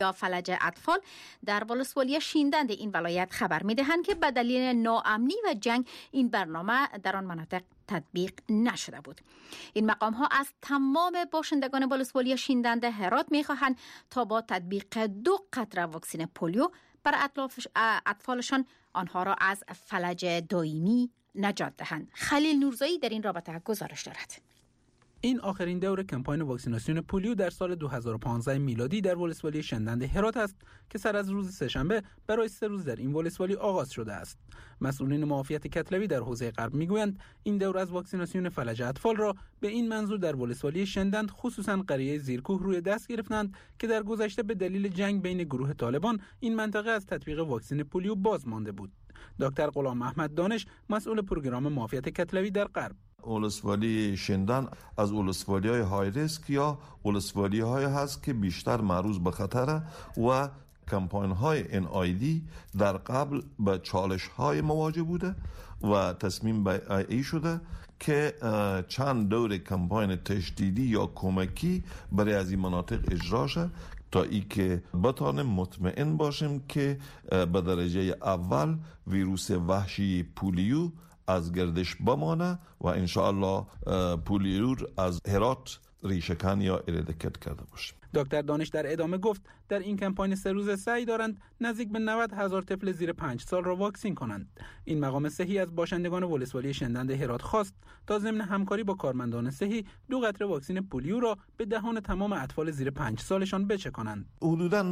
یا فلج اطفال در ولسوالی شیندند این ولایت خبر می‌دهند که به دلیل ناامنی و جنگ این برنامه در آن مناطق تطبیق نشده بود. این مقام ها از تمام باشندگان ولسوالی شیندند هرات می‌خواهند تا با تطبیق 2 قطره واکسن پولیو بر اطفالشان آنها را از فلج دائمی نجات دهند. خلیل نورزایی در این رابطه گزارش دارد. این آخرین دور کمپاین واکسیناسیون پولیو در سال 2015 میلادی در ولسوالی شندند هرات است که سر از روز سه‌شنبه برای 3 روز در این ولسوالی آغاز شده است. مسئولین معافیت کتلوی در حوزه غرب میگویند این دور از واکسیناسیون فلج اطفال را به این منظور در ولسوالی شندند خصوصا قریه زیرکوه روی دست گرفتند که در گذشته به دلیل جنگ بین گروه طالبان این منطقه از تطبیق واکسن پولیو باز مانده بود. دکتر غلام محمد دانش مسئول پروگرام معافیت کتلوی در غرب: ولسوالی شندن از ولسوالی‌های های ریسک یا ولسوالی‌های هست که بیشتر معرض به خطره و کمپاین‌های NID در قبل به چالش‌های مواجه بوده و تصمیم به ای شده که چند دور کمپاین تشدیدی یا کمکی برای از این مناطق اجرا شد تا ای که بتانیم مطمئن باشیم که به درجه اول ویروس وحشی پولیو از گردش بمانه و انشاءالله پولیو از هرات ریشه‌کن یا ارادیکیت کرده باشیم. دکتر دانش در ادامه گفت در این کمپاین 3 روزه سعی دارند نزدیک به 90,000 طفل زیر 5 سال را واکسین کنند. این مقام صحی از باشندگان ولسوالی شندند هرات خواست تا ضمن همکاری با کارمندان صحی 2 قطره واکسن پولیو را به دهان تمام اطفال زیر 5 سالشان بچکانند. حدوداً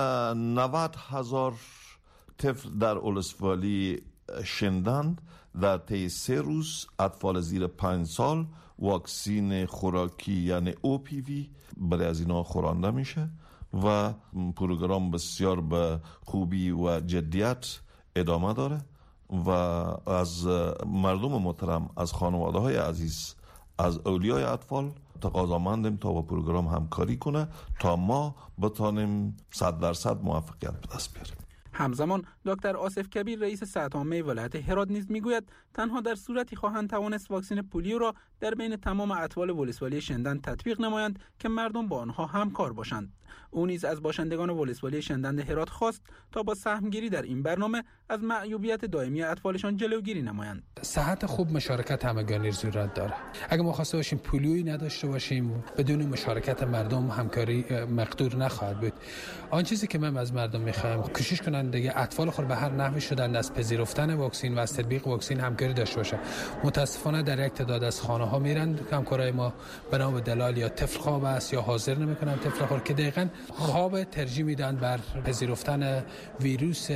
90,000 طفل در ولسوالی شندند در طی 3 روز اطفال زیر 5 سال واکسین خوراکی یعنی OPV برای از اینا خورانده میشه و پروگرام بسیار به خوبی و جدیت ادامه داره و از مردم محترم، از خانواده های عزیز، از اولیای اطفال تقاضامندیم تا با پروگرام همکاری کنه تا ما بتانیم 100% موفقیت به دست بیاریم. همزمان دکتر آصف کبیر رئیس صحت عامه ولایت هرات نیز میگوید تنها در صورتی خواهند توانست واکسن پولیو را در بین تمام اطفال ولسوالی شندند تطبیق نمایند که مردم با آنها همکار باشند. او نیز از باشندگان ولسوالی شندند هرات خواست تا با سهمگیری در این برنامه از معیوبیت دائمی اطفالشان جلوگیری نمایند. صحت خوب مشارکت همگانی ضرورت داره. اگه ما خواسته باشیم پولیویی نداشته باشیم بدون مشارکت مردم همکاری مقدور نخواهد بود. آن چیزی که من از مردم می‌خوایم کوشش کنند دیگه اطفال خود به هر نحوی شدن از پذیرفتن واکسن و از تطبیق واکسن همکاری داشته باشه. متاسفانه در یک تعداد از خانه‌ها میرن همکارای ما بنا به دلایل یا طفل خواب است یا حاضر نمی‌کنن طفل خود که دقیقاً خواب ترجیح میدن بر پذیرفتن ویروس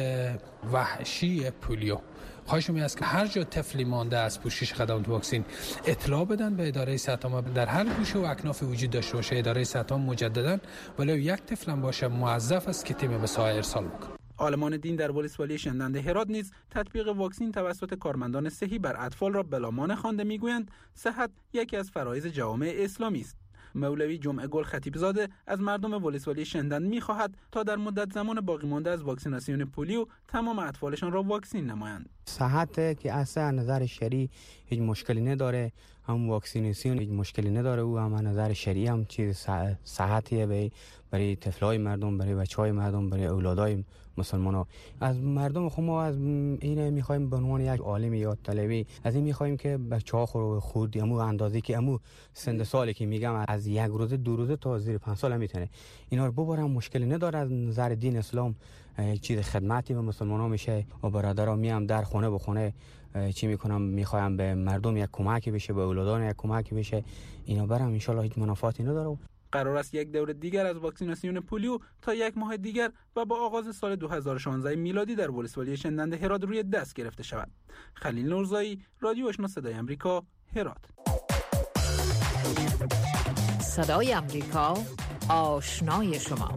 وحشی پولیو. خواهش می است که هر جا طفلی مانده از پوشش خدمات واکسن اطلاع بدن به اداره صحت عامه. در هر گوشه و اکناف وجود داشته باشه اداره صحت عامه مجددا ولو یک طفل هم باشه موظف است که تیم به سایه ارسال بکنه. عالمان دین در ولسوالی شندند هرات نیز تطبیق واکسن توسط کارمندان صحی بر اطفال را بلامان خوانده میگویند صحت یکی از فرایض جوامع اسلامی است. مولوی جمعه گل خطیب زاده از مردم ولسوالی شندند می‌خواهد تا در مدت زمان باقی مانده از واکسیناسیون پولیو تمام اطفالشان را واکسین نمایند. صحت که اصلا نظر شرعی هیچ مشکلی نداره، هم واکسیناسیون هیچ مشکلی نداره و هم نظر شرعی هم چیز صحتیه برای طفلای مردم، برای بچهای مردم، برای اولادای مسلمان‌ها. از مردم خود ما از این می‌خوایم به عنوان یک عالم یاد طلبی از این می‌خوایم که بچه‌ها خود امو اندازه که امو سن سالی که میگم از 1 روزه 2 روزه تا زیر 5 سال میتونه اینا رو ببرن، مشکلی نداره. از نظر دین اسلام یک چیز خدمتی به مسلمان‌ها میشه و برادرها میام در خونه به خونه چی میکنم میخوایم به مردم یک کمکی بشه، به اولادان یک کمکی بشه. اینا برام ان شاءالله هیچ منافاتی نداره. قرار است یک دور دیگر از واکسیناسیون پولیو تا 1 ماه دیگر و با آغاز سال 2016 میلادی در ولسوالی شندند هرات روی دست گرفته شود. خلیل نورزایی، رادیو آشنا صدای آمریکا، هرات. صدای آمریکا، آشنای شما.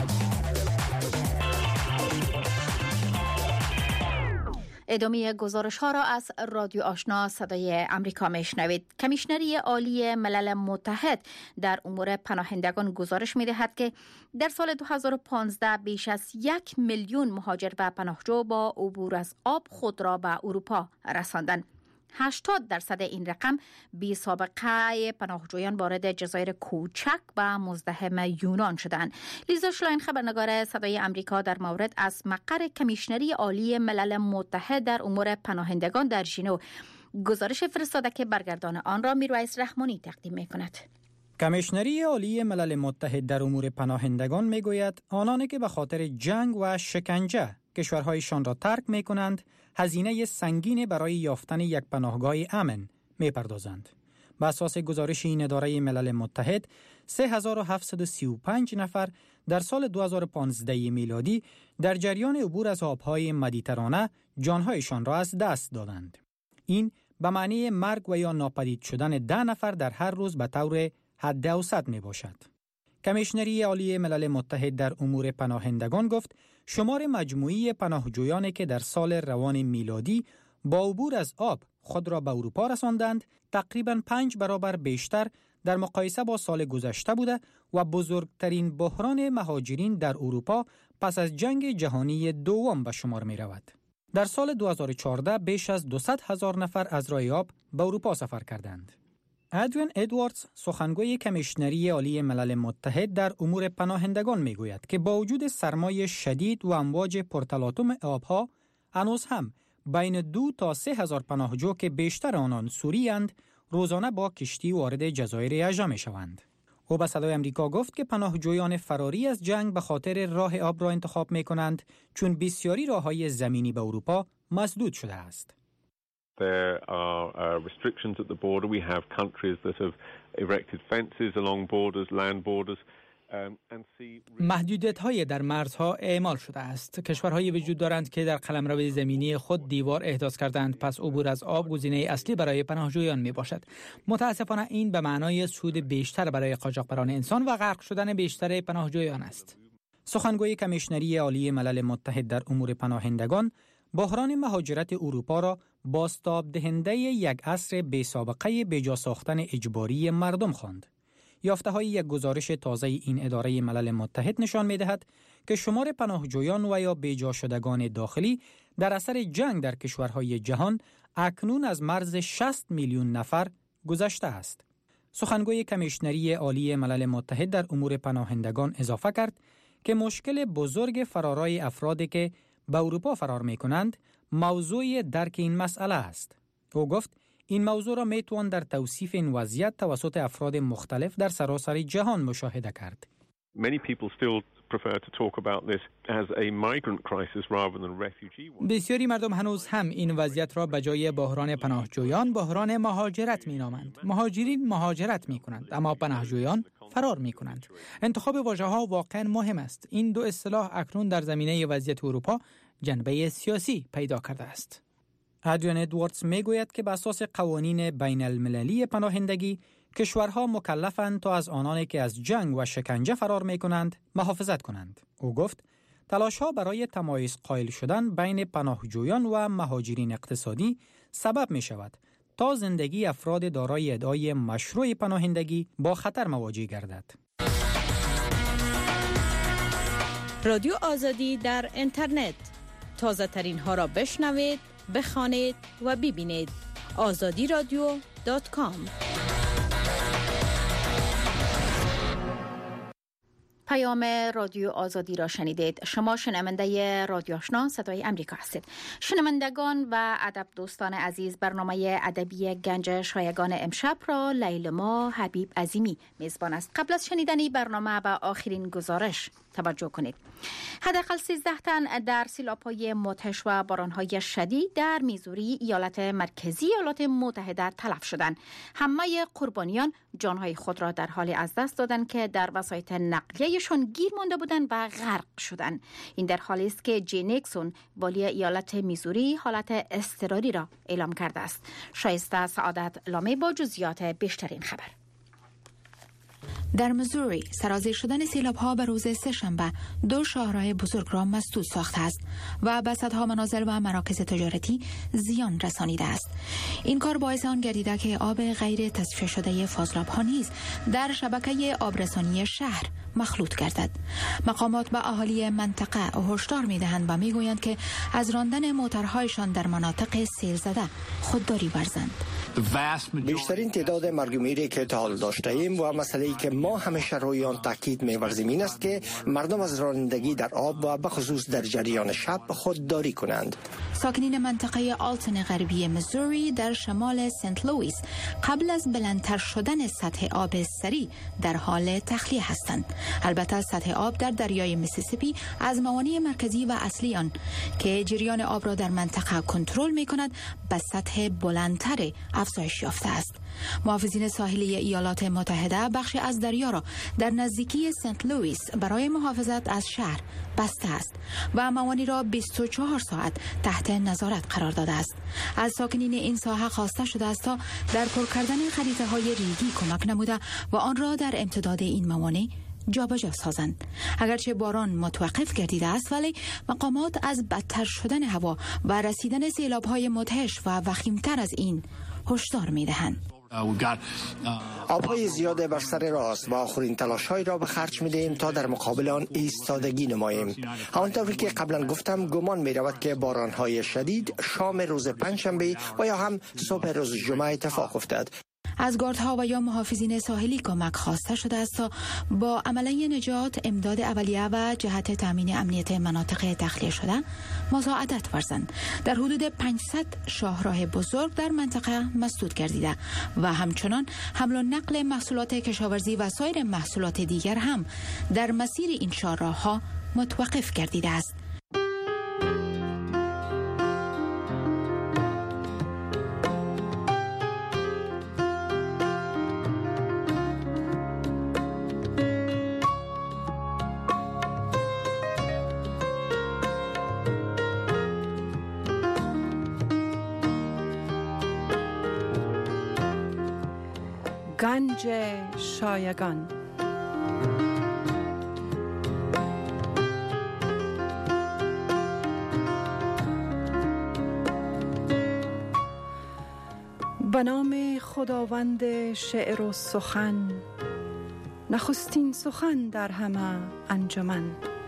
ادامه گزارش ها را از رادیو آشنا صدای آمریکا میشنوید. کمیشنری عالی ملل متحد در امور پناهندگان گزارش می‌دهد که در سال 2015 بیش از 1 میلیون مهاجر و پناهجو با عبور از آب خود را به اروپا رساندند. 80% این رقم بی سابقه پناهجویان وارد جزایر کوچک و مزدحم یونان شدند. لیزا شلاین خبرنگار صدای امریکا در مورد از مقر کمیشنری عالی ملل متحد در امور پناهندگان در ژنو گزارش فرستاده که برگردان آن را میرویس رحمانی تقدیم می‌کند. کمیشنری عالی ملل متحد در امور پناهندگان میگوید آنانی که به خاطر جنگ و شکنجه کشورهایشان را ترک می‌کنند هزینه سنگین برای یافتن یک پناهگاه امن می‌پردازند. بر اساس گزارش این اداره ملل متحد 3735 نفر در سال 2015 میلادی در جریان عبور از آبهای مدیترانه جانهایشان را از دست دادند. این به معنی مرگ و یا ناپدید شدن 10 نفر در هر روز به طور حد اوسط می باشد. کمیشنری عالی ملل متحد در امور پناهندگان گفت شمار مجموعی پناهجویانی که در سال روان میلادی با عبور از آب خود را به اروپا رساندند تقریباً 5 برابر بیشتر در مقایسه با سال گذشته بوده و بزرگترین بحران مهاجرین در اروپا پس از جنگ جهانی دوم به شمار می رود. در سال 2014 بیش از 200,000 نفر از راه آب به اروپا سفر کردند. ادوین ادواردز سخنگوی کمیشنری عالی ملل متحد در امور پناهندگان میگوید که با وجود سرمای شدید و امواج پرتلاطم آبها هنوز هم بین 2 تا 3,000 پناهجو که بیشتر آنان سوری‌اند روزانه با کشتی وارد جزایر اژه می‌شوند. او به صدای امریکا گفت که پناهجویان فراری از جنگ به خاطر راه آب را انتخاب می‌کنند چون بسیاری راه‌های زمینی به اروپا مسدود شده است. There are restrictions at the border. We have countries that have erected fences along borders, land borders. محدودیت‌های در مرزها اعمال شده است. کشورهایی وجود دارند که در قلمرو زمینی خود دیوار احداث کردند، پس عبور از آب گزینه اصلی برای پناهجویان میباشد. متاسفانه این به معنای سود بیشتر برای قاچاقبران انسان و غرق شدن بیشتر پناهجویان است. سخنگوی کمیشنری عالی ملل متحد در امور پناهندگان بحران مهاجرت اروپا را بازتاب دهنده یک عصر بی سابقه بجا ساختن اجباری مردم خواند. یافته‌های یک گزارش تازه این اداره ملل متحد نشان می‌دهد که شمار پناهجویان و یا بیجا شدگان داخلی در اثر جنگ در کشورهای جهان اکنون از مرز 60 میلیون نفر گذشته است. سخنگوی کمیشنری عالی ملل متحد در امور پناهندگان اضافه کرد که مشکل بزرگ فرارای افرادی که به اروپا فرار می‌کنند موضوع درک این مسئله است. او گفت این موضوع را میتوان در توصیف این وضعیت توسط افراد مختلف در سراسر جهان مشاهده کرد. Many people still prefer to talk about this as a migrant crisis rather than refugee one. بسیاری مردم هنوز هم این وضعیت را به جای بحران پناهجویان بحران مهاجرت مینامند. مهاجرین مهاجرت میکنند اما پناهجویان فرار میکنند. انتخاب واژه‌ها واقعا مهم است. این دو اصطلاح اکنون در زمینه وضعیت اروپا جنبه سیاسی پیدا کرده است. ادوین ادواردز میگوید که بر اساس قوانین بین المللی پناهندگی کشورها مکلفند تا از آنانی که از جنگ و شکنجه فرار میکنند محافظت کنند. او گفت تلاش‌ها برای تمایز قائل شدن بین پناهجویان و مهاجرین اقتصادی سبب می شود تا زندگی افراد دارای ادعای مشروع پناهندگی با خطر مواجه گردد. رادیو آزادی در اینترنت تازه ترین ها را بشنوید، بخوانید و ببینید. azadiradio.com. پیام رادیو آزادی را شنیدید. شما شنونده رادیو آشنا صدای امریکا هستید. شنوندگان و ادب دوستان عزیز، برنامه ادبی گنج شایگان امشب را لیلما حبیب عظیمی میزبان است. قبل از شنیدن برنامه به آخرین گزارش توجه کنید. حداقل 13 تن در سیلاب‌های مدهش و باران‌های شدید در میزوری ایالت مرکزی ایالات متحده تلف شدند. همه قربانیان جانهای خود را در حالی از دست دادند که در وسایط نقلیه‌شان گیر مانده بودند و غرق شدند. این در حالی است که جی نیکسون والی ایالت میزوری حالت اضطراری را اعلام کرده است. شایسته سعادت لامی با جزئیات بیشتر این خبر. در میزوری سرازیر شدن سیلاب‌ها به روز سه‌شنبه 2 شاهراه بزرگ را مسدود ساخته است و به صدها منازل و مراکز تجارتی زیان رسانیده است. این کار باعث آن گردیده که آب غیر تصفیه شده فاضلاب‌ها نیز در شبکه آبرسانی شهر مخلوط گردد. مقامات به اهالی منطقه هشدار می‌دهند و می‌گویند که از راندن موترهایشان در مناطق سیل زده خودداری ورزند. بیشترین تعداد مرگ و میری که تا حال داشته ایم و مسئله‌ای که ما همیشه روی آن تاکید می‌ورزیم این است که مردم از رانندگی در آب و به خصوص در جریان شب خودداری کنند. ساکنین منطقه آلتون غربی میزوری در شمال سنت لوئیس قبل از بلندتر شدن سطح آب سری در حال تخلیه هستند. البته سطح آب در دریای میسیسیپی از موانع مرکزی و اصلی آن که جریان آب را در منطقه کنترل می‌کند به سطح بلندتر افزایش یافته است. محافظین ساحلی ایالات متحده بخشی از دریا را در نزدیکی سنت لوئیس برای محافظت از شهر بسته است و موانع را 24 ساعت تحت نظارت قرار داده است. از ساکنین این ساحه خواسته شده است تا در پر کردن خریطه‌های ریگی کمک نموده و آن را در امتداد این موانع جابجا سازند. اگرچه باران متوقف گردیده است ولی مقامات از بدتر شدن هوا و رسیدن سیلاب‌های مدهش و وخیمتر از این هشدار می‌دهند. آبهای زیاده بر سر راه است و آخرین تلاش‌هایی را به خرج می‌دهیم تا در مقابل آن ایستادگی نماییم. همانطوری که قبلا گفتم گمان می‌رود که باران‌های شدید شام روز پنجشنبه و یا هم صبح روز جمعه اتفاق افتد. از گاردها و یا محافظین ساحلی کمک خواسته شده است تا با عملیه نجات، امداد اولیه و جهت تامین امنیت مناطق تخلیه شده مساعدت ورزند. در حدود 500 شاهراه بزرگ در منطقه مسدود گردیده و همچنان حمل و نقل محصولات کشاورزی و سایر محصولات دیگر هم در مسیر این شاهراه‌ها متوقف گردیده است. گنج شایگان. به نام خداوند شعر و سخن، نخستین سخن در همه انجمن.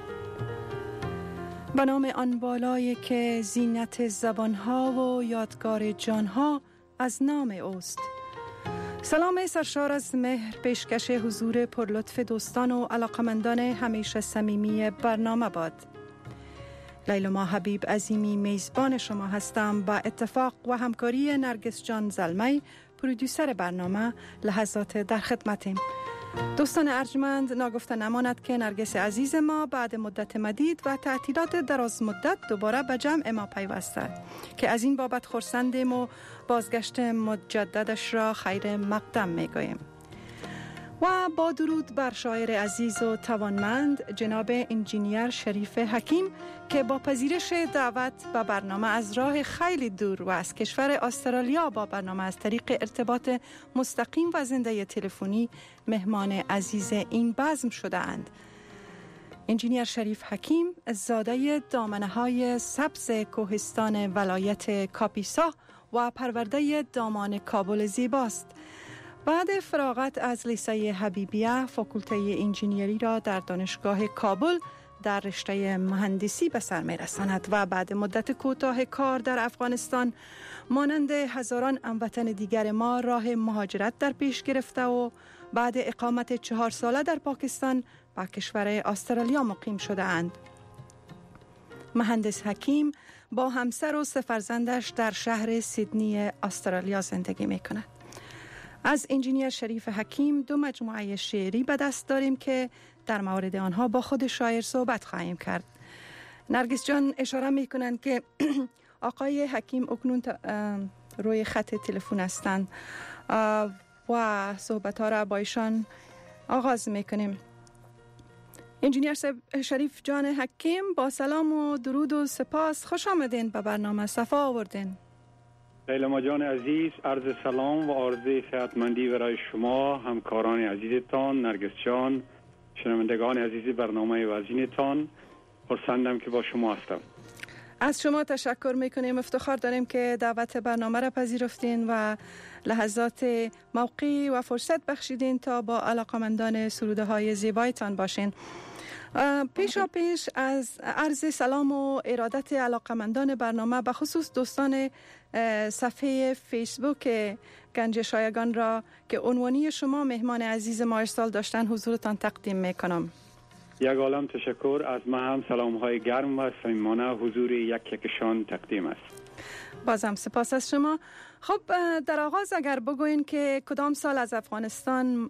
به نام آن بالای که زینت زبانها و یادگار جانها از نام اوست. سلام سرشار از مهر، پیشکش حضور پرلطف دوستان و علاقمندان همیشه صمیمی برنامه باد. لیلما حبیب عظیمی میزبان شما هستم. با اتفاق و همکاری نرگس جان زلمی پرودیوسر برنامه لحظات در خدمتیم. دوستان ارجمند، ناگفته نماند که نرگس عزیز ما بعد مدت مدید و تعطیلات دراز مدت دوباره به جمع ما پیوسته که از این بابت خرسندیم و بازگشت مجددش را خیر مقدم میگوییم. و با درود بر شاعر عزیز و توانمند جناب انجینیر شریف حکیم که با پذیرش دعوت به برنامه از راه خیلی دور و از کشور استرالیا با برنامه از طریق ارتباط مستقیم و زنده تلفنی مهمان عزیز این بزم شده اند. انجینیر شریف حکیم زاده دامنه‌های سبز کوهستان ولایت کاپیسا و پرورده دامان کابل زیباست. بعد فراغت از لیسه حبیبیه فاکولته انجینیری را در دانشگاه کابل در رشته مهندسی به سر می‌رساند و بعد مدت کوتاه کار در افغانستان مانند هزاران هموطن دیگر ما راه مهاجرت در پیش گرفته و بعد اقامت 4 ساله در پاکستان به کشور استرالیا مقیم شده اند. مهندس حکیم با همسر و 3 فرزندش در شهر سیدنی استرالیا زندگی می‌کند. از انجینیر شریف حکیم 2 مجموعه شعری به دست داریم که در مورد آنها با خود شاعر صحبت خواهیم کرد. نرگس جان اشاره میکنند که آقای حکیم اکنون روی خط تلفن هستند و صحبت ها را با ایشان آغاز میکنیم. انجینیر شریف جان حکیم، با سلام و درود و سپاس، خوش آمدین به برنامه، صفا آوردین. لیلما جان عزیز، عرض سلام و آرزوی صحتمندی برای شما، همکاران عزیزتان، نرگس جان، شنوندگان عزیز برنامه وزینتان. خرسندم که با شما هستم. از شما تشکر میکنیم. افتخار داریم که دعوت برنامه را پذیرفتین و لحظات موقعی و فرصت بخشیدین تا با علاقمندان سروده های زیبایتان باشین. پیش از عرض سلام و ارادت علاقمندان برنامه به خصوص دوستان صفحه فیسبوک گنج شایگان را که عنوانی شما مهمان عزیز ما ارسال داشتن حضورتان تقدیم میکنم. یک عالم تشکر. از ما هم سلام های گرم و صمیمانه حضور یکشان تقدیم است. بازم سپاس از شما. خب در آغاز اگر بگوین که کدام سال از افغانستان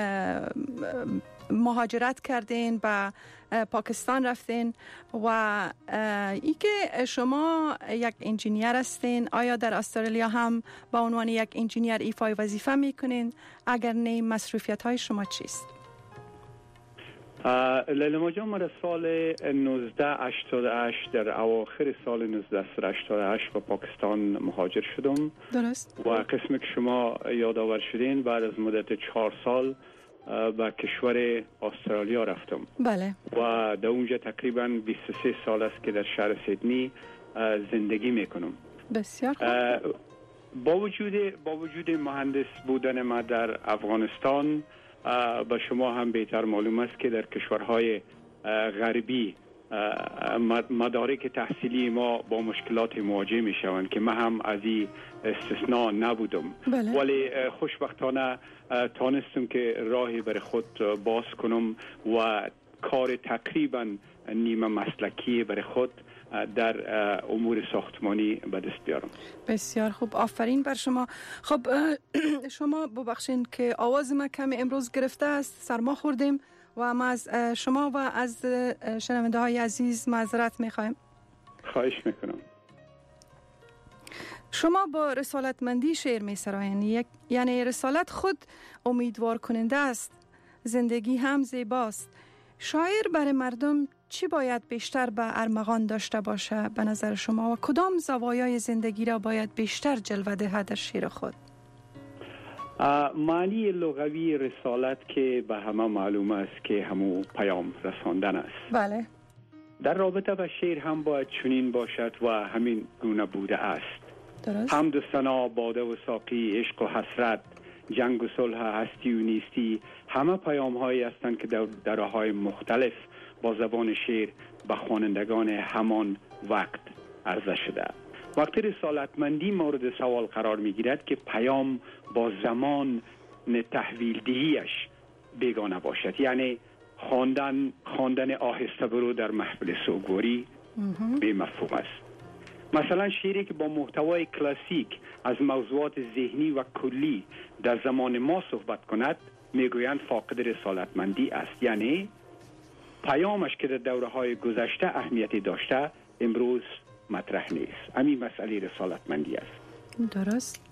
مهاجرت کردین و پاکستان رفتین و ای که شما یک انجینیر هستین، آیا در استرالیا هم با عنوان یک انجینیر ایفای وظیفه میکنین؟ اگر نه مصروفیت های شما چیست؟ لیلا جان، من سال 1988 در اواخر سال 1988 به پاکستان مهاجر شدم. درست. و قسمی که شما یادآور شدین بعد از مدت 4 سال به کشور استرالیا رفتم. بله. و در اونجا تقریبا 23 سال است که در شهر سیدنی زندگی میکنم. بسیار خوب. با وجود مهندس بودن ما در افغانستان، به شما هم بهتر معلوم است که در کشورهای غربی مدارک تحصیلی ما با مشکلات مواجه می شوند که من هم از این استثناء نبودم. بله. ولی خوشبختانه تانستم که راهی بر خود باز کنم و کار تقریبا نیمه مسلکی بر خود در امور ساختمانی به دست بیارم. بسیار خوب، آفرین بر شما. خب شما ببخشین که آواز ما کمی امروز گرفته است، سرما خوردیم و ما از شما و از شنونده های عزیز معذرت میخوایم. خواهش میکنم. شما با رسالتمندی شعر میسراین، یعنی رسالت خود امیدوار کننده است، زندگی هم زیباست. شاعر برای مردم چی باید بیشتر به ارمغان داشته باشه به نظر شما و کدام زوایای زندگی را باید بیشتر جلوه دهد در شعر خود؟ معنی لغوی رسالت که به همه معلوم است که همو پیام رساندن است. بله. در رابطه با شعر هم باید چنین باشد و همین گونه بوده است. درست. حمد و ثنا، باده و ساقی، عشق و حسرت، جنگ و صلح، هستی و نیستی، همه پیام هایی هستند که در راه‌های مختلف با زبان شعر به خوانندگان همان وقت عرضه شده. وقتی رسالتمندی مورد سوال قرار می گیرد که پیام با زمان تحویل دهیش بیگانه باشد، یعنی خواندن آهسته برو در محفل سوگواری به مفهوم است. مثلا شعری که با محتوای کلاسیک از موضوعات ذهنی و کلی در زمان ما صحبت کند میگویند فاقد رسالتمندی است، یعنی پیامش که در دوره‌های گذشته اهمیتی داشته امروز مطرح نیست. همین مسئله رسالتمندی است. درست.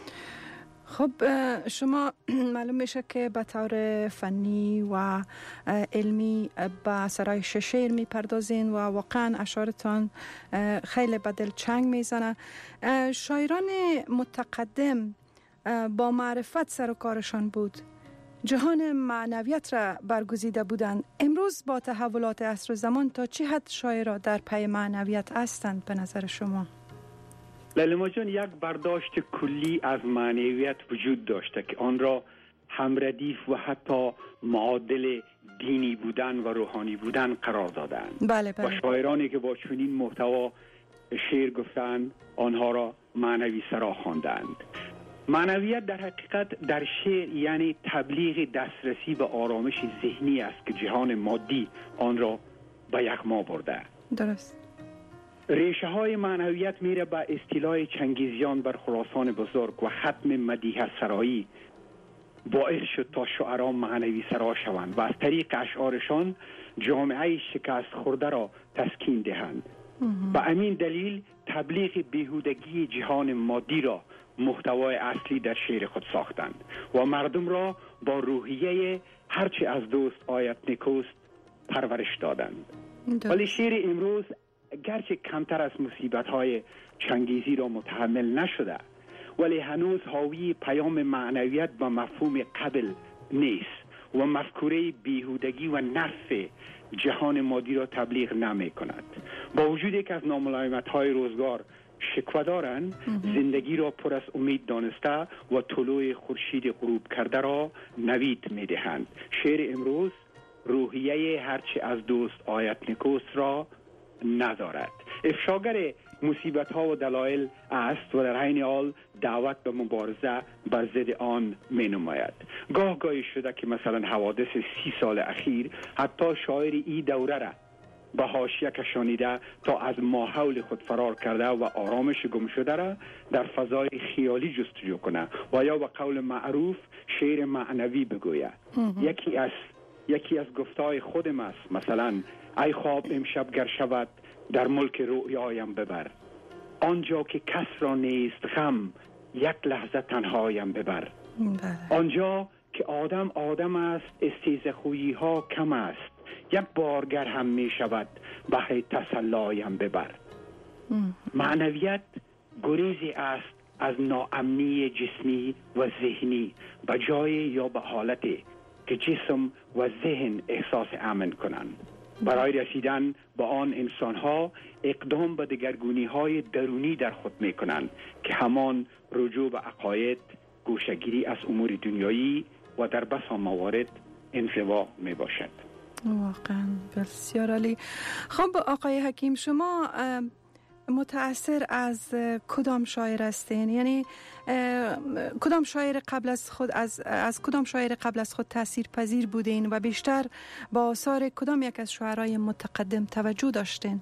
خب شما معلوم میشه که به طور فنی و علمی به اثرهای شعر میپردازین و واقعا اشعارتان خیلی به دل چنگ میزنه. شاعران متقدم با معرفت سر و کارشان بود، جهان معنویت را برگزیده بودند. امروز با تحولات عصر و زمان تا چه حد شاعران در پی معنویت هستند به نظر شما؟ لیلا جان، یک برداشت کلی از معنویت وجود داشته که آن را همردیف و حتی معادل دینی بودن و روحانی بودن قرار دادند. بله. و شاعرانی که با چنین محتوا شعر گفتند آنها را معنوی سرا خواندند. معنویت در حقیقت در شعر یعنی تبلیغ دسترسی به آرامش ذهنی است که جهان مادی آن را به یغما برده. درست. ریشه های معنویت میره به اصطلاح چنگیزیان بر خراسان بزرگ و ختم مدیحه سرایی باعث شد تا شعرا معنوی سرا شوند و از طریق اشعارشان جامعه شکست خورده را تسکین دهند. و همین دلیل تبلیغ بیهودگی جهان مادی را محتوای اصلی در شعر خود ساختند و مردم را با روحیه هرچی از دوست آید نکوست پرورش دادند. ولی شعر امروز گرچه کمتر از مصیبت‌های چنگیزی را متحمل نشده ولی هنوز حاوی پیام معنویت با مفهوم قبل نیست و مفکوره بیهودگی و نفع جهان مادی را تبلیغ نمی کند با وجودی که از ناملایمت‌های روزگار شکوه دارند، زندگی را پر از امید دانسته و طلوع خورشید غروب کرده را نوید می‌دهند. شعر امروز روحیه هرچی از دوست آید نکوست را ندارد. افشاگر مصیبت‌ها و دلایل است و در عین حال دعوت به مبارزه بر ضد آن می‌نماید. گاهی شده که مثلا حوادث 30 سال اخیر حتی شاعر ای دوره را به حاشیه کشانیده تا از ماحول خود فرار کرده و آرامش گم شده را در فضای خیالی جستجو کنه و یا به قول معروف شعر معنوی بگوید. یکی از گفتهای خودم است، مثلا ای خواب امشب گر شود در ملک رویایم ببر، آنجا که کس را نیست غم یک لحظه تنهایم ببر. آنجا که آدم است استیز خویی ها کم است، یک بارگر هم می شود بهر تسلایم ببر. معنویت گریزی است از ناامنی جسمی و ذهنی به جای یا به حالتی که جسم و ذهن احساس امن کنند. برای رسیدن به آن انسان‌ها اقدام به دگرگونی‌های درونی در خود می‌کنند که همان رجوع به عقاید، گوشه‌گیری از امور دنیایی و در بسا موارد انزوا میباشد. واقعا بسیار عالی. خب آقای حکیم، شما متأثر از کدام شاعر هستین؟ یعنی کدام شاعر قبل از خود از کدام شاعر قبل از خود تأثیر پذیر بودین و بیشتر با آثار کدام یک از شاعرای متقدم توجه داشتین؟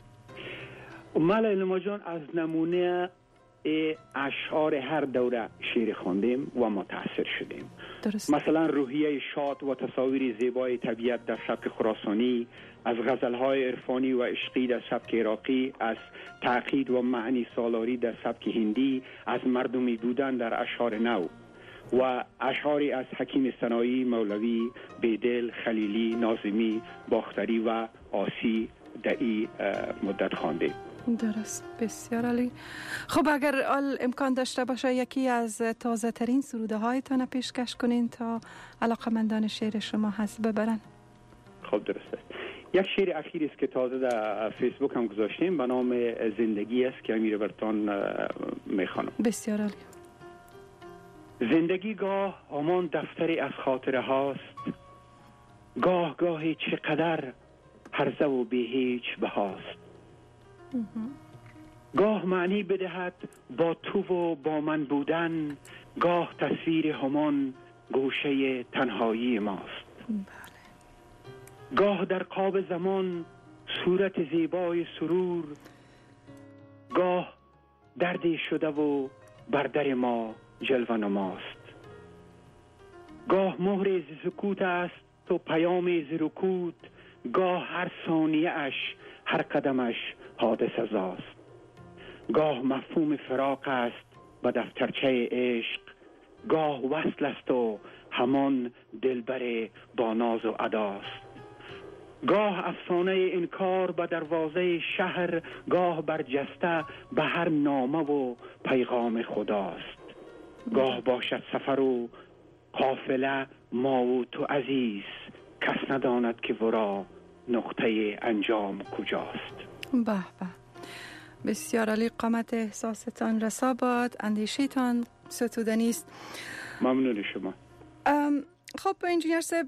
مالا جان، از نمونه اشعار هر دوره شعر خواندیم و متأثر شدیم. درست. مثلا روحیه شاد و تصاویر زیبای طبیعت در سبک خراسانی، از غزلهای عرفانی و عشقی در سبک عراقی، از تعقید و معنی سالاری در سبک هندی، از مردمی بودن در اشعار نو و اشعاری از حکیم سنایی، مولوی، بیدل، خلیلی، ناظمی، باختری و آسی در این مدت خواندیم. درست، بسیار عالی. خب اگر امکان داشته باشه یکی از تازه ترین سروده هایتان پیشکش کنین تا علاقمندان شعر شما حظ ببرن. خب درست است. یک شعر اخیر است که تازه در فیسبوک هم گذاشتیم به نام زندگی است که امیر برتان میخوانم. بسیار عالی. زندگی گاه همان دفتری از خاطره هاست، گاه گاهی چقدر هرزه و بی هیچ بهاست. گاه معنی بدهد با تو و با من بودن، گاه تصویر همان گوشه تنهایی ماست. گاه در قاب زمان صورت زیبای سرور، گاه دردی شده و بر در ما جلوه نماست. گاه مهر ز سکوت است و پیام ز رکوت، گاه هر ثانیه اش هر قدمش حادثه زاست. گاه مفهوم فراق است به دفترچه عشق، گاه وصل است و همان دلبر با ناز و اداست. گاه افسانه انکار به دروازه شهر، گاه برجسته به هر نامه و پیغام خداست. گاه باشد سفر و قافله ما و تو عزیز، کس نداند که ورا نقطه انجام کجاست. به به، بسیار عالی. قامت احساستان رسا باد، اندیشیتان ستوده نیست. ممنون شما. خب انجینیر صاحب،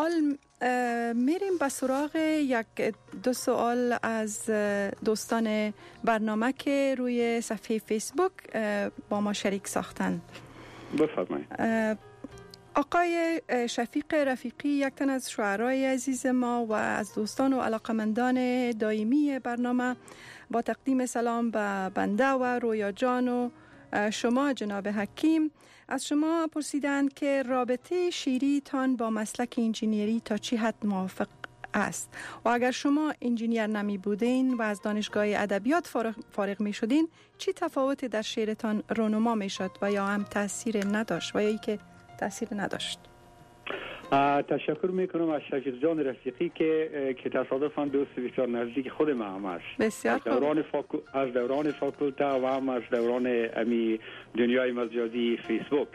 میریم به سراغ یک دو سوال از دوستان برنامه که روی صفحه فیسبوک با ما شریک ساختن. بفرمایید. آقای شفیق رفیقی، یک تن از شاعرای عزیز ما و از دوستان و علاقمندان دائمی برنامه، با تقدیم سلام به بنده و رویا جان و شما جناب حکیم، از شما پرسیدند که رابطه شیری تان با مسلک انجینیری تا چی حد موافق است و اگر شما انجینیر نمی بودین و از دانشگاه ادبیات فارغ می شدین، چی تفاوتی در شعرتان رونما می شد و یا هم تاثیر نداشت و یا ای که تاثیر نداشت؟ تشکر میکنم از شفیق جان رفیقی که تصادفاً دوست بسیار نزدیک خود ما هم است. بسیار خوب. از دوران فاکولته و هم از دوران امی دنیای مجازی فیسبوک.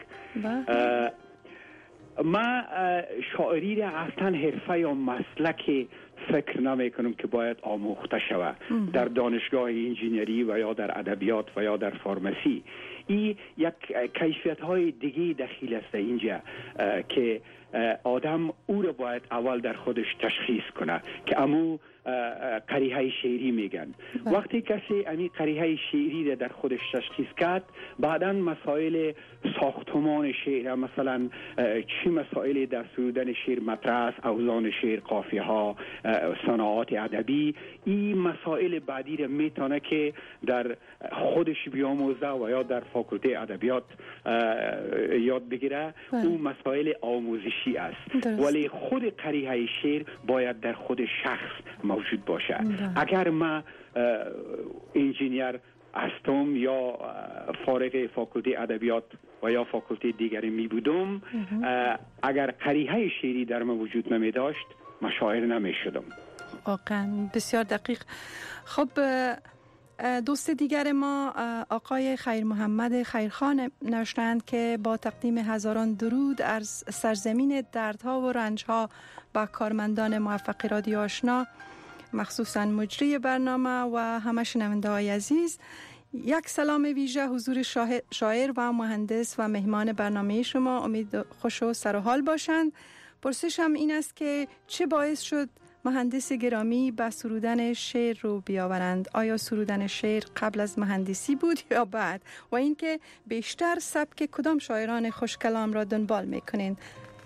ما شاعری را اصلا حرفه یا مسلک فکر نمی کنم که باید آموخته شود در دانشگاه انجینری و یا در ادبیات و یا در فارمسی. این یک کیفیت های دیگه دخیل است اینجا که آدم او رو باید اول در خودش تشخیص کنه که امو قریحه شعری میگن. وقتی کسی امی قریحه شعری رو در خودش تشخیص کرد، بعدا مسائل ساختمان شعر، مثلا چی مسائل در سرودن شعر مطرح است، اوزان شعر، قافیه ها، صناعات ادبی، این مسائل بعدی رو میتونه که در خودش بیاموزه و یا در فاکولته ادبیات یاد بگیره. اون مسائل آموزشی است، ولی خود قریحه شعر باید در خود شخص موجود باشه. اگر ما انجینیر هستم یا فارغ فاکولته ادبیات و یا فاکولته دیگری می بودم، اگر قریحه شعری در ما وجود نمی داشت، ما شاعر نمی شدم. واقعا بسیار دقیق. خب دوست دیگر ما آقای خیر محمد خیرخان نوشتند که با تقدیم هزاران درود از سرزمین دردها و رنجها با کارمندان موفق رادیو آشنا، مخصوصا مجری برنامه و همه شنونده های عزیز، یک سلام ویژه حضور شاعر و مهندس و مهمان برنامه شما. امید خوش و سر و حال باشند. پرسشم این است که چه باعث شد مهندس گرامی به سرودن شعر رو بیاورند؟ آیا سرودن شعر قبل از مهندسی بود یا بعد؟ و اینکه بیشتر سبک کدام شاعران خوشکلام را دنبال میکنین؟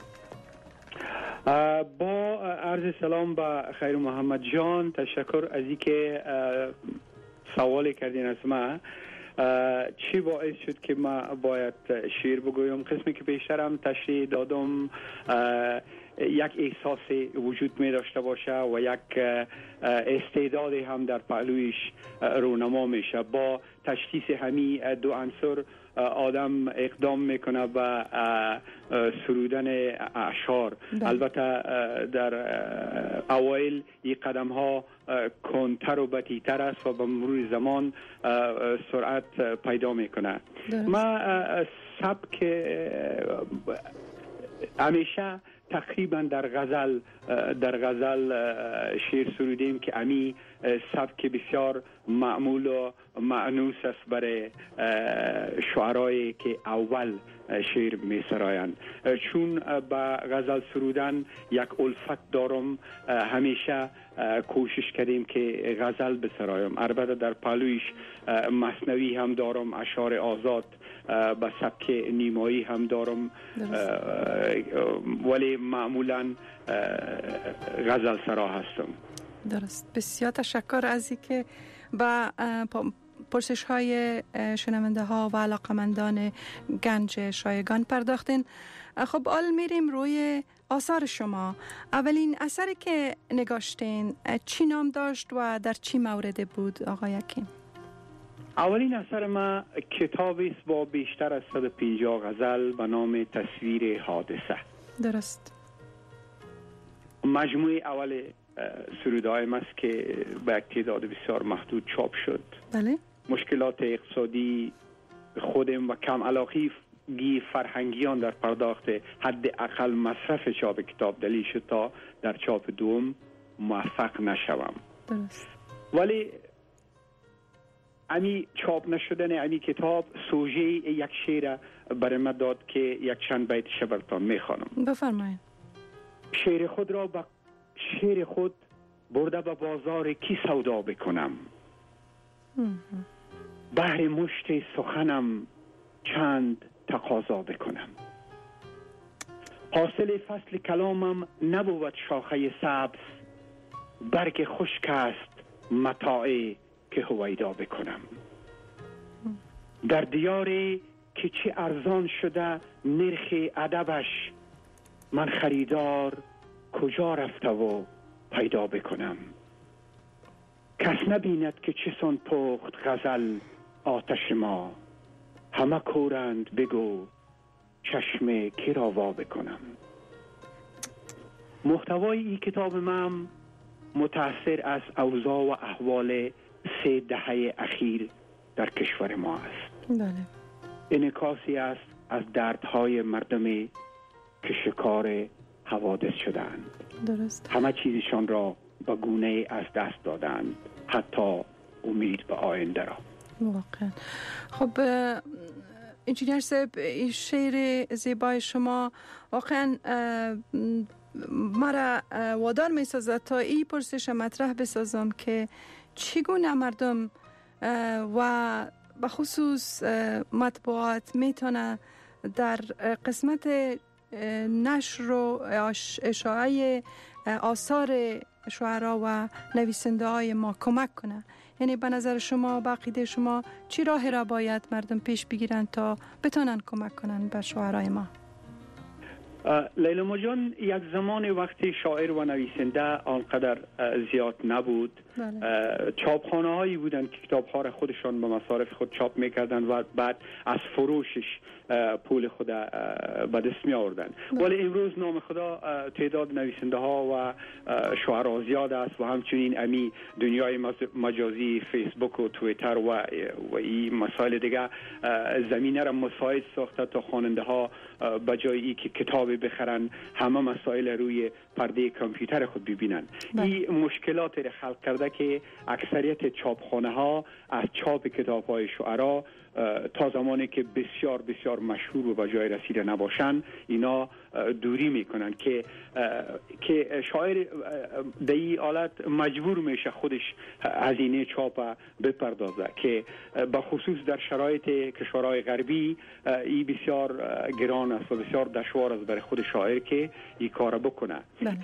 با عرض سلام به خیر محمد جان، تشکر از اینکه سوال کردین از ما. چی باعث شد که ما باید شعر بگویم؟ قسمی که بیشترم تشریح دادم، یک احساس وجود می داشته باشه و یک استعداد هم در پهلویش رونما میشه. با تشخیص همین دو عنصر آدم اقدام میکنه به سرودن اشعار. البته در اوایل این قدم ها کنتر و بطیتر است و به مرور زمان سرعت پیدا میکنه. ما سبک همیشه تقریبا در غزل شعر سرودیم که امی سبک بسیار معمول و معنوس است برای شعرایی که اول شعر می سرایند. چون با غزل سرودن یک الفت دارم، همیشه کوشش کردیم که غزل بسرایم. البته در پهلویش مثنوی هم دارم، اشعار آزاد با سبک نیمایی هم دارم، ولی معمولا غزل سرا هستم. درست. بسیار تشکر از اینکه با پرسش های شنونده ها و علاقمندان گنج شایگان پرداختین. خب آل میریم روی آثار شما. اولین اثری که نگاشتین چی نام داشت و در چی مورد بود آقای یکین؟ اولین اثر ما کتابی است با بیشتر از 150 غزل به نام تصویر حادثه. درست. مجموعه اول سرودهای ماست که به یک تعداد بسیار محدود چاپ شد. بله. مشکلات اقتصادی خودم و کم علاقی فرهنگیان در پرداخت حد اقل مصرف چاپ کتاب دلیل شد تا در چاپ دوم موفق نشوم. درست. ولی امی چاپ نشدن امی کتاب سوژه یک شعر برای من داد که یک چند بیت براتون میخوانم. بفرمایید. شعر خود را با شعر خود برده به بازار کی سودا بکنم؟ بهر مشت سخنم چند تقاضا بکنم. حاصل فصل کلامم نبود شاخه سبز، برگ خشک است متاعی که هویدا بکنم. در دیاری که چه ارزان شده نرخ ادبش، من خریدار کجا رفته و پیدا بکنم. کس نبیند که چه سان پخت غزل آتش ما، همه کورند بگو چشم کی را وا بکنم. محتوای این کتاب من متأثر از اوضاع و احوال 3 دهه اخیر در کشور ما است. بله. انعکاسی است از دردهای مردمی که شکار حوادث شدند. درست. همه چیزشان را به گونه از دست دادند، حتی امید به آینده را. واقعا. خب انجینیر صاحب، این شعر زیبای شما واقعا مرا وادار می سازد تا این پرسش مطرح بسازم که چگونه مردم و به خصوص مطبوعات میتونه در قسمت نشر و اشاعه آثار شعرا و نویسنده های ما کمک کنه. یعنی به نظر شما، به عقیده شما، چی راه را باید مردم پیش بگیرن تا بتونن کمک کنن به شعرای ما؟ لیلا جان، یک زمان وقتی شاعر و نویسنده آنقدر زیاد نبود، چاپخانه هایی بودن که کتاب ها را خودشان به مصارف خود چاپ میکردن و بعد از فروشش پول خود به دست می آوردن. ولی امروز نام خدا تعداد نویسنده ها و شعرا زیاد است و همچنین امی دنیای مجازی فیسبوک و تویتر و این مسائل دیگه زمینه را مساعد ساخته تا خواننده ها به جایی که کتاب بخرن همه مسائل روی پرده کامپیوتر خود ببینن. این مشکلات را خلق کرده که اکثریت چاپخانه ها از چاپ کتاب های شعرا تا زمانی که بسیار بسیار مشهور و به جای رسیده نباشن اینا دوری میکنن که شاعر در این حالت مجبور میشه خودش هزینه چاپ بپردازه که به خصوص در شرایط کشورهای غربی این بسیار گران است و بسیار دشوار است برای خود شاعر که این کار بکنه.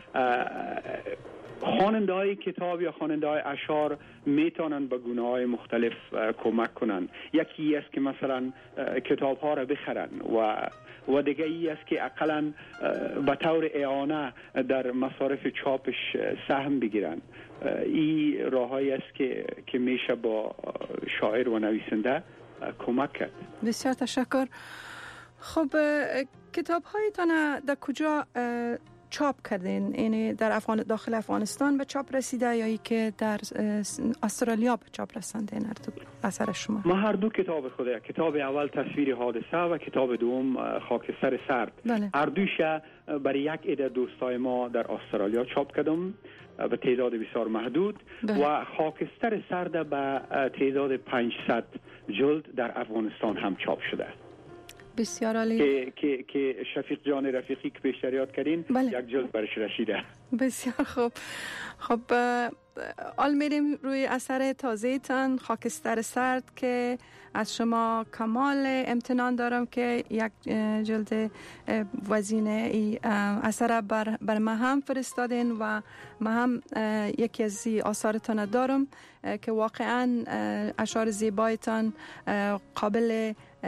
خواننده های کتاب یا خواننده های اشعار میتونن به گونه های مختلف کمک کنن. یکی است که مثلا کتاب ها را بخرن و دیگه ای است که اقلا به طور اعانه در مصارف چاپش سهم بگیرن. این راهایی است که میشه با شاعر و نویسنده کمک کرد. بسیار تشکر. خب کتاب هایتان در کجا چاپ کردین؟ یعنی در داخل افغانستان به چاپ رسیده یا ای که در استرالیا به چاپ رسنده این اثر شما؟ ما هر دو کتاب خوده، کتاب اول تصویر حادثه و کتاب دوم خاکستر سرد. هر دوش برای یک عده دوستای ما در استرالیا چاپ کردم به تعداد بسیار محدود و خاکستر سرد به تعداد 500 جلد در افغانستان هم چاپ شده. بسیار عالی. که شفیق جان رفیقی که پیش یاد کردین یک جلد برش رسیده. بسیار خوب. خب آل میریم روی اثر تازه تان خاکستر سرد که از شما کمال امتنان دارم که یک جلد وزینه ای اثر بر ما هم فرستادین و ما هم یکی از آثارتان دارم که واقعا اشعار زیبایتان قابل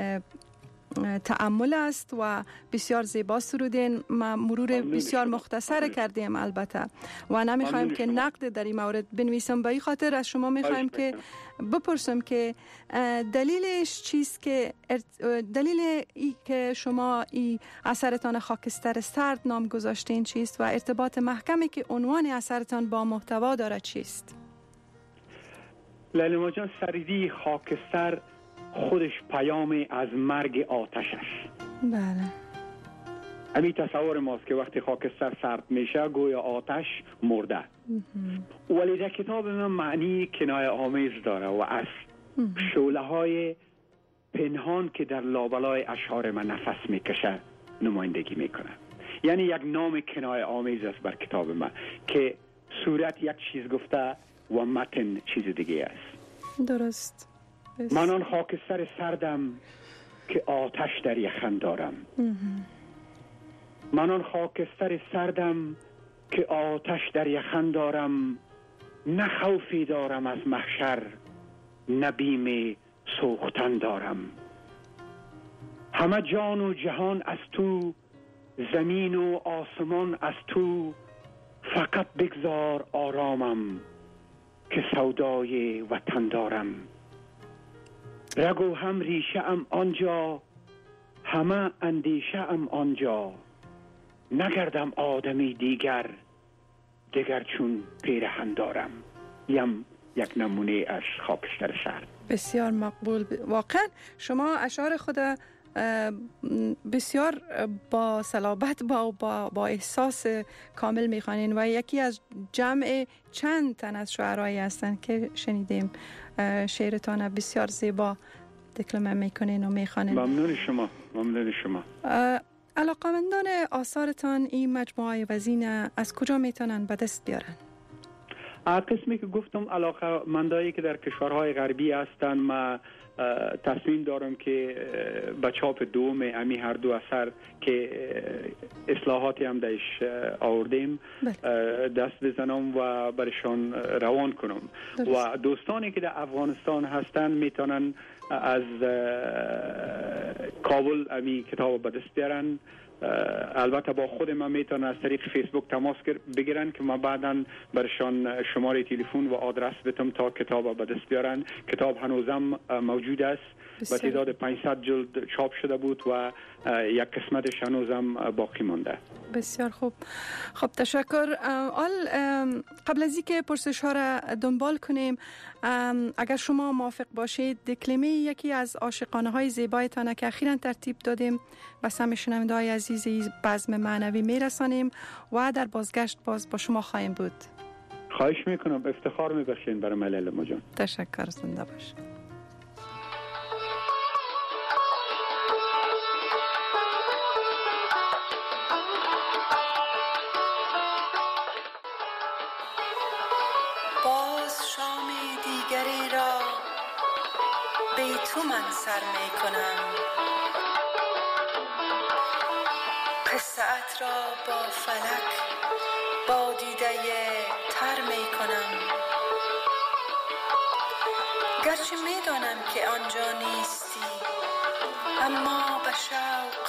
تأمل است و بسیار زیبا سرودین. ما مرور بسیار مختصر کردیم البته و نمیخوایم که نقد در این مورد بنویسم. به این خاطر از شما میخوایم که بپرسم که دلیلش چیست، که دلیل ای که شما این اثرتان خاکستر سرد نام گذاشتین چیست و ارتباط محکمی که عنوان اثرتان با محتوا داره چیست؟ لیلا جان، سردی خاکستر خودش پیام از مرگ آتش است. بله. همین تصور ماست که وقتی خاکستر سرد میشه گویا آتش مرده. ولی در کتاب من معنی کنایه آمیز داره و از شعله های پنهان که در لابلای اشعار من نفس میکشه نمایندگی میکنه. یعنی یک نام کنایه آمیز است بر کتاب من که صورت یک چیز گفته و متن چیز دیگه است. درست. من آن خاکستر سردم که آتش در یخن دارم. من آن خاکستر سردم که آتش در یخن دارم. نه خوفی دارم از محشر، نه بیم سوختن دارم. همه جان و جهان از تو، زمین و آسمان از تو. فقط بگذار آرامم که سودای وطن دارم. رگ و هم ریشه ام آنجا، همه اندیشه ام آنجا. نگردم آدمی دیگر چون پیرهن دارم. یک نمونه از خاکستر سرد. بسیار مقبول. واقعا شما اشعار خود بسیار با صلابت با احساس کامل میخوانین و یکی از جمع چند تن از شاعرایی هستن که شنیدیم شعرتان بسیار زیبا دکلمه میکنین و میخوانین. ممنون شما. علاقمندان آثارتان این مجموعه وزینه از کجا میتونن به دست بیارن؟ قسمی که گفتم علاقمندایی که در کشورهای غربی هستن، ما تصمیم دارم که به چاپ دوم امی هر دو اثر که اصلاحاتی هم درش آوردیم دست بزنم و برشان روان کنم. و دوستانی که در افغانستان هستن میتونن از کابل امی کتاب به دست بیارن. البته با خود من میتونن از طریق فیسبوک تماس بگیرن که ما بعداً برشان شماره تلفن و آدرس بدم تا کتاب به دست بیارن. کتاب هنوزم موجود است، به تعداد 500 جلد چاپ شده بود و یک قسمتش هنوزم باقی مانده. بسیار خوب. خب تشکر. قبل از اینکه پرسش ها را دنبال کنیم، اگر شما موافق باشید دکلمه یکی از عاشقانه های زیبایتان که اخیراً ترتیب دادیم و سم شنونده های عزیزی بزم معنوی میرسانیم و در بازگشت باز با شما خواهیم بود. خواهش میکنم، افتخار میبخشین برای ملل ما جان. تشکر، زنده باشید. تو من سر می کنم، قصه‌ات را با فلک با دیده تر می کنم. گرچه می دانم که آنجا نیستی، اما به شوق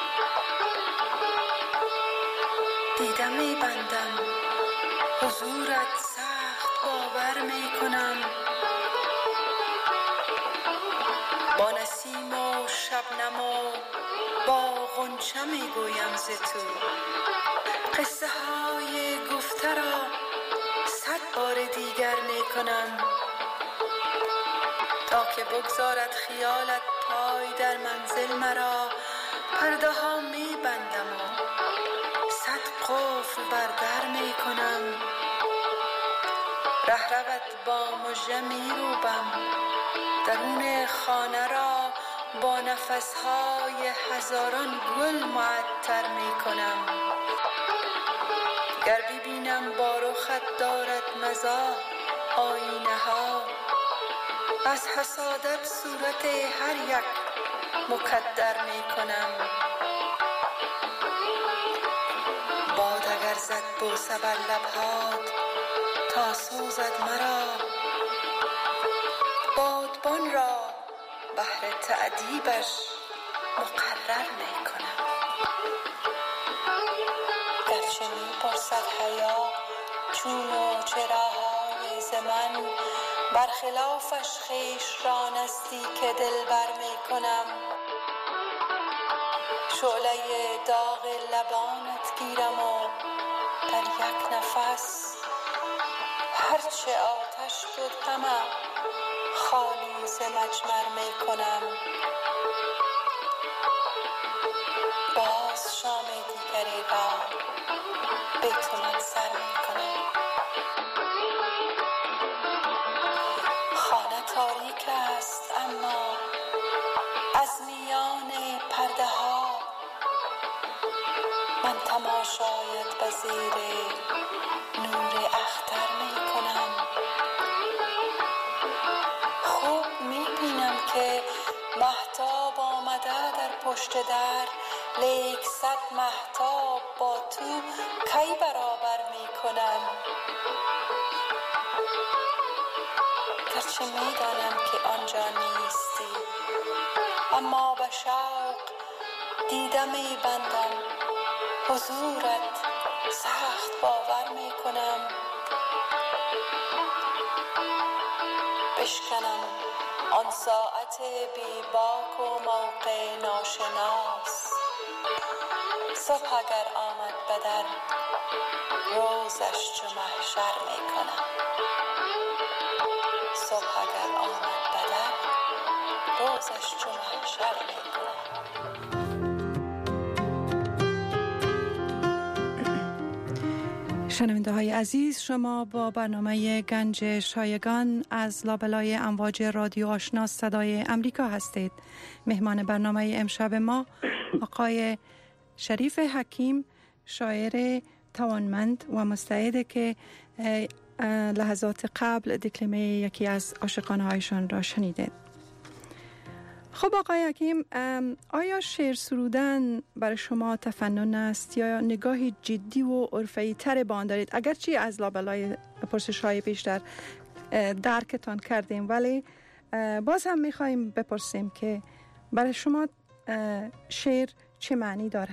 دیده می بندم. حضورت سخت باور می کنم. با نسیم و شبنم و با غنچه می گویم ز تو. قصه های گفته را 100 بار دیگر می کنم تا که بگذارد خیالت پای در منزل مرا. پرده ها می بندم و 100 قفل بر در می کنم. رهروت با مژه می روبم، درون خانه را با نفسهای هزاران گل معطر می کنم. گر ببینم با رخت دارد مزاح آینه ها، از حسادت صورت هر یک مکدر می کنم. باد اگر زد بوسه بر لبهات تا سوزد مرا، بادبان را بهر تأدیبش مقرر می کنم. گرچه می پرسد حیا چون و چراهای ز من، برخلافش خویش را نزدیک دلبر می کنم. شعله داغ لبانت گیرم و در یک نفس هرچه آتش بود همه خالی ز مجمر می کنم. باز شام دیگری را به تو من سر می کنم. خانه تاریک است اما از میان پرده ها من تماشایت به زیر نور اختر می کنم. خوب می بینم که مهتاب آمده در پشت در، لیک 100 مهتاب با تو کی برابر می کنم. گرچه می دانم که آنجا نیستی، اما به شوق دیده می بندم. حضورت سخت باور می کنم. بشکنم آن ساعت بی باک و موقع ناشناس، صبح اگر آمد به در روزش چو محشر می کنم. صبح اگر آمد به در روزش چو محشر می کنم. شنونده های عزیز، شما با برنامه گنج شایگان از لابلای امواج رادیو آشنا صدای امریکا هستید. مهمان برنامه امشب ما آقای شریف حکیم، شاعر توانمند و مستعده که لحظات قبل دکلمه یکی از عاشقانه هایشان را شنیدید. خب آقای حکیم، آیا شعر سرودن برای شما تفنن است یا نگاهی جدی و عرفی تر به آن دارید؟ اگرچه از لابلای پرسش های بیشتر درکتان کردیم، ولی باز هم میخواییم بپرسیم که برای شما شعر چه معنی داره؟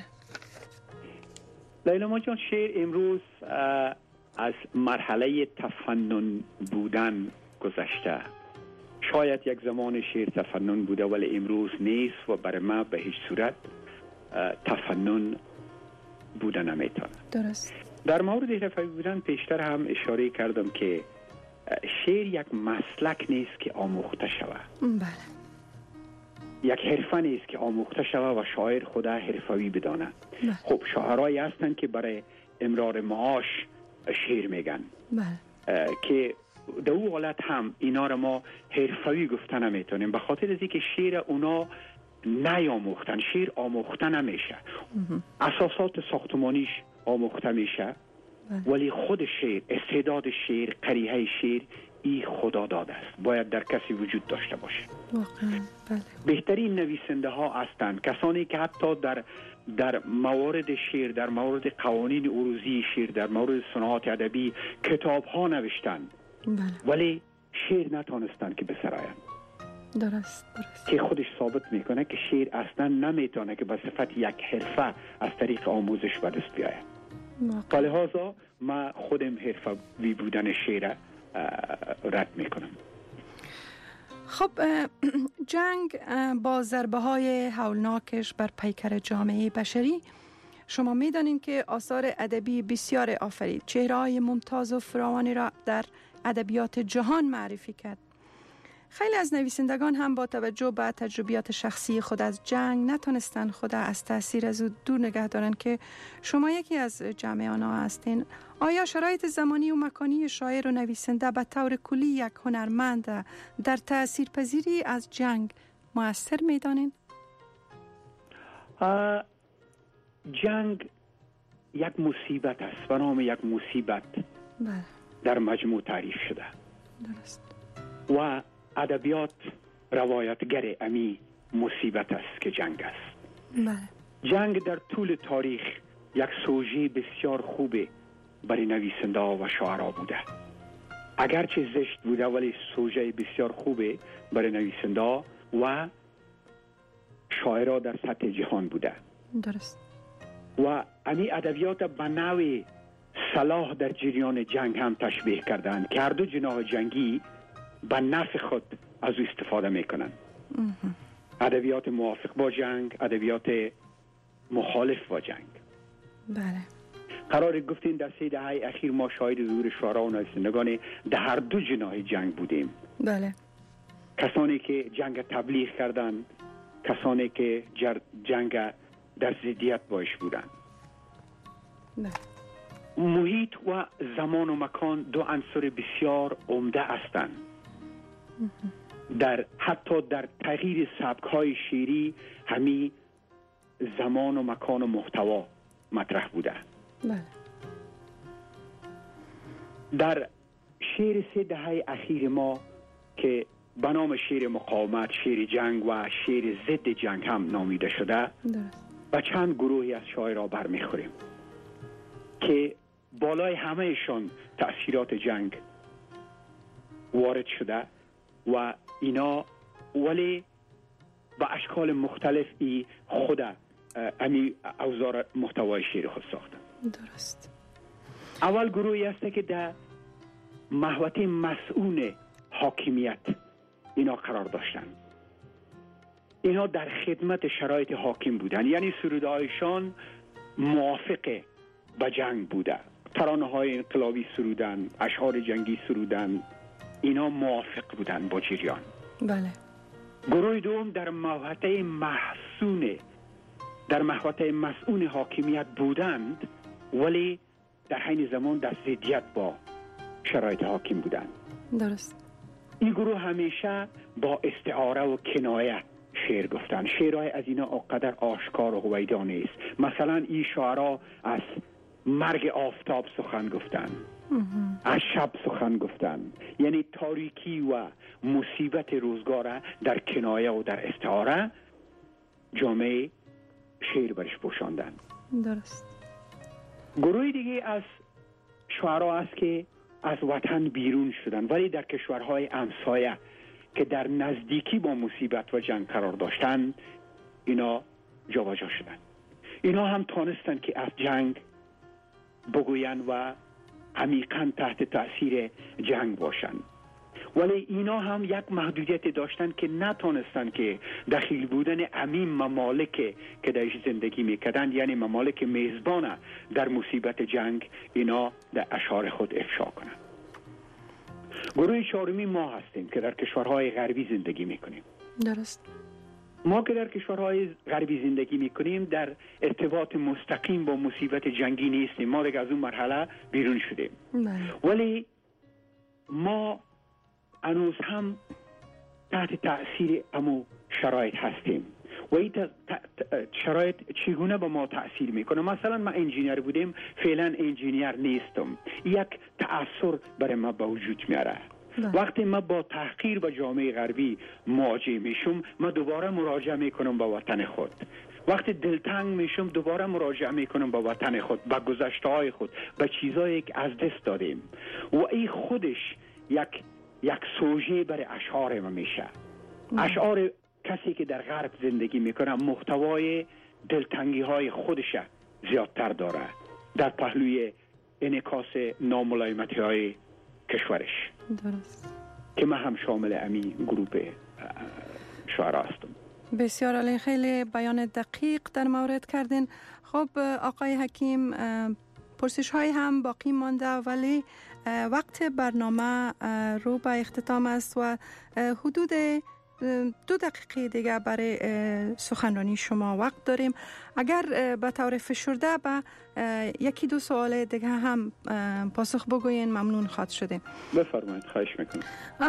لیلا جان، شعر امروز از مرحله تفنن بودن گذشته. شاید یک زمان شعر تفنن بوده ولی امروز نیست و برای ما به هیچ صورت تفنن بوده نمیتونه. درست. در مورد حرفه‌ای بودن پیشتر هم اشاره کردم که شعر یک مسلک نیست که آموخته شود. بله. یک حرفه نیست که آموخته شود و شاعر خدا حرفه‌ای بداند. خب شاعرایی هستند که برای امرار معاش شعر میگن. بله. که در اون حالت هم اینا را ما حرفه‌ای گفته نمیتونیم، به خاطر از اینکه شعر اونا نیاموختن. شعر آموخته نمیشه. اساسات ساختمانیش آموخته میشه، ولی خود شعر، استعداد شعر، قریحه شعر ای خدا داده است، باید در کسی وجود داشته باشه. واقعا بله. بهترین نویسنده ها هستند کسانی که حتی در موارد شعر، در مورد قوانین عروضی شعر، در مورد صناعات ادبی کتاب ها نوشتند، ولی شعر نتونستند که بسرایند. درست. که خودش ثابت میکنه که شعر اصلا نمیتونه که به صفت یک حرفه از طریق آموزش به دست بیاید. لذا ما خودم حرفه‌ای بودن شعر رد میکنم. خب جنگ با ضربه های هولناکش بر پیکر جامعه بشری، شما میدانید که آثار ادبی بسیار آفرید، چهره‌های ممتاز و فراوانی را در ادبیات جهان معرفی کرد. خیلی از نویسندگان هم با توجه به تجربیات شخصی خود از جنگ نتونستن خود از تأثیر از او دور نگه دارن که شما یکی از جمع آنها هستین. آیا شرایط زمانی و مکانی شاعر و نویسنده به طور کلی یک هنرمند در تأثیر پذیری از جنگ مؤثر میدانین؟ جنگ یک مصیبت است، به نام یک مصیبت در مجموع تعریف شده. درست. و ادبیات روایتگر امی مصیبت است که جنگ است. جنگ در طول تاریخ یک سوژه بسیار خوبه برای نویسنده و شاعرها بوده. اگرچه زشت بوده ولی سوژه بسیار خوبه برای نویسنده و شاعرها در سطح جهان بوده. درست. و امی ادبیات به نوع سلاح در جریان جنگ هم تشبیه کردند که هر دو جناح جنگی به نفع خود از او استفاده میکنن. ادبیات موافق با جنگ، ادبیات مخالف با جنگ. بله. قرار گفتین در 3 دهه اخیر ما شاهد ظهور شاعران و نویسندگان در هر دو جناح جنگ بودیم. بله. کسانی که جنگ تبلیغ کردن، کسانی که جنگ در ضدیت باش بودن. بله. محیط و زمان و مکان دو عنصر بسیار عمده هستند. حتی در تغییر سبک‌های شعری همی زمان و مکان و محتوا مطرح بوده. بله. در شعر 3 دهه اخیر ما که به نام شعر مقاومت، شعر جنگ و شعر ضد جنگ هم نامیده شده، با چند گروهی از شاعرها برمیخوریم که بالای همهشان تأثیرات جنگ وارد شده و اینا ولی با اشکال مختلفی خود امی اوزار محتوای شعر خود ساختن. درست. اول گروهی هسته که در محوطه مسئول حاکمیت اینا قرار داشتن. اینا در خدمت شرایط حاکم بودن، یعنی سرودهایشان موافق با جنگ بوده. ترانه های انقلابی سرودن، اشعار جنگی سرودن، اینا موافق بودن با جریان. بله. گروه دوم در محوطه مسئول حاکمیت بودند ولی در حین زمان در ضدیت با شرایط حاکم بودند. درست. این گروه همیشه با استعاره و کنایه شعر گفتن. شعرهای از اینا اقدر آشکار و هویدا نیست. مثلا این شعرها از مرگ آفتاب سخن گفتن، از شب سخن گفتن، یعنی تاریکی و مصیبت روزگاره در کنایه و در استعاره جامعه شعر برش پوشاندن. درست. گروه دیگه از شعرها است که از وطن بیرون شدن ولی در کشورهای همسایه که در نزدیکی با مصیبت و جنگ قرار داشتن اینا جابجا شدن. اینا هم تانستن که از جنگ بگوین و عمیقاً تحت تأثیر جنگ باشن، ولی اینا هم یک محدودیت داشتن که نتانستن که دخیل بودن عمیم ممالک که درش زندگی میکردن، یعنی ممالک میزبان در مصیبت جنگ، اینا در اشعار خود افشا کنن. گروه چهارمی ما هستیم که در کشورهای غربی زندگی میکنیم. درست. ما که در کشورهای غربی زندگی میکنیم در ارتباط مستقیم با مصیبت جنگی نیستیم. ما دیگه از اون مرحله بیرون شدیم. ولی ما هنوز هم تحت تأثیر امو شرایط هستیم و این شرایط چگونه به ما تأثیر میکنه. مثلا من انجینیر بودیم، فعلا انجینیر نیستم. یک تأثیر برای ما به وجود میاره. وقتی ما با تحقیر به جامعه غربی مواجه میشم، ما دوباره مراجعه میکنم به وطن خود. وقتی دلتنگ میشم دوباره مراجعه میکنم به وطن خود، به گذشته های خود، به چیزایی که از دست دادیم و این خودش یک سوژه برای اشعار ما میشه. اشعار کسی که در غرب زندگی میکنه محتوای دلتنگی های خودش زیادتر داره در پهلوی انعکاس ناملایمتی های کشورش. درست. که من هم شامل امی گروپ شعرا هستم. بسیار عالی، خیلی بیان دقیق در مورد کردین. خب آقای حکیم، پرسش های هم باقی مانده ولی وقت برنامه رو به اختتام است و حدود 2 دقیقه دیگه برای سخنرانی شما وقت داریم. اگر به طور فشرده به 1-2 سوال دیگه هم پاسخ بگوین ممنون خواهد شدیم. بفرمایید، خواهش میکنم.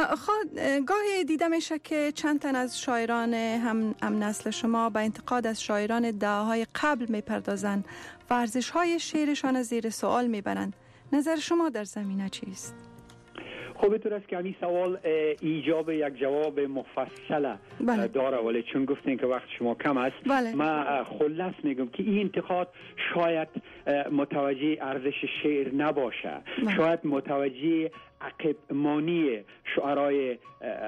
گاهی دیده میشه که چند تن از شاعران هم نسل شما به انتقاد از شاعران دهه‌های قبل میپردازند و ارزش‌های شعرشان زیر سوال میبرند. نظر شما در زمینه چیست؟ خب اینطور است که همین سوال ایجاب یک جواب مفصل داره، ولی چون گفتین که وقت شما کم است من خلاص میگم که این انتقاد شاید متوجه ارزش شعر نباشه. شاید متوجه عقب مانی شعرهای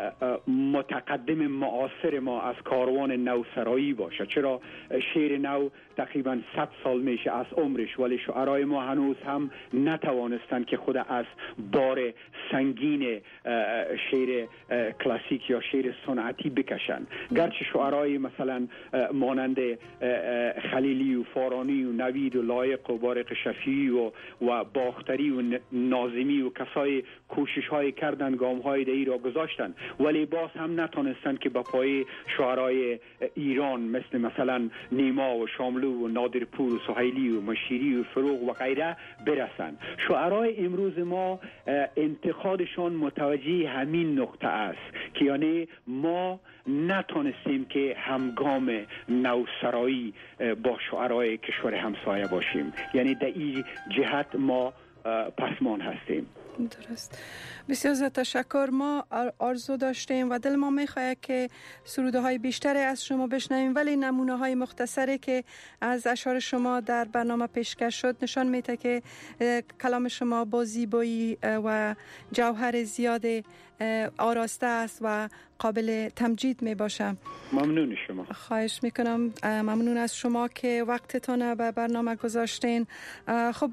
متقدم معاصر ما از کاروان نوسرایی باشه. چرا شعر نو تقریبا 100 سال میشه از عمرش، ولی شعرهای ما هنوز هم نتوانستند که خود از بار سنگین شعر کلاسیک یا شعر صنعتی بکشن. گرچه شعرهای مثلا مانند خلیلی و فارانی و نوید و لایق و بارق شفیعی و باختری و ناظمی و کسای کوشش های کردن، گام های دهی را گذاشتن، ولی باز هم نتونستن که با پای شعرهای ایران مثلا نیما و شاملو و نادرپور و سهیلی و مشیری و فروغ و غیره برسن. شعرهای امروز ما انتقادشان متوجه همین نقطه است که یعنی ما نتونستیم که همگام نوسرایی با شعرهای کشور همسایه باشیم، یعنی در این جهت ما پسمان هستیم. درست. بسیار زیاد تشکر. ما آرزو داشتیم و دل ما میخواد که سروده های بیشتری از شما بشنویم، ولی نمونه های مختصری که از اشعار شما در برنامه پیشکش شد نشان میده که کلام شما با زیبایی و جوهر زیاد آراسته است و قابل تمجید می باشه. ممنون شما. خواهش میکنم. ممنون از شما که وقتتون به برنامه گذاشتین. خب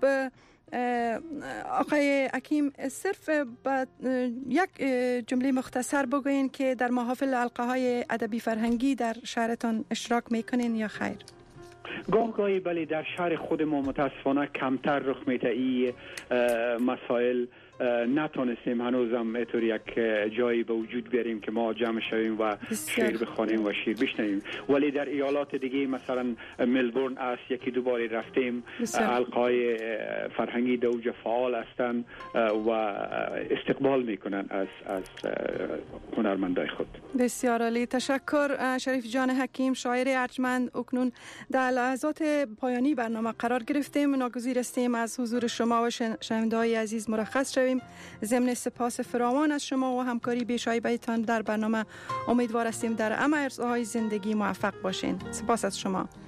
آقای حکیم، صرف یک جمله مختصر بگوین که در محافل حلقه های ادبی فرهنگی در شهرتان اشتراک میکنین یا خیر؟ گاهی بله، در شهر خود ما متاسفانه کمتر رخ میده این مسائل نتونستیم هنوزم اینطور یک جایی به وجود بیاریم که ما جمع شویم و شعر بخوانیم و شعر بشنویم. ولی در ایالات دیگه مثلا ملبورن است، یکی دو باری رفتیم، حلقه‌های فرهنگی دوجه فعال هستند و استقبال میکنن از هنرمندای خود. بسیار عالی، تشکر شریف جان حکیم، شاعر ارجمند. اکنون در لحظات پایانی برنامه قرار گرفتیم. ناگزیر استیم از حضور شما و شنونده‌های عزیز مرخص شویم. ضمن سپاس فراوان از شما و همکاری بی‌شایبه‌تان در برنامه، امیدوار هستیم در همه عرصه‌های زندگی موفق باشین. سپاس از شما.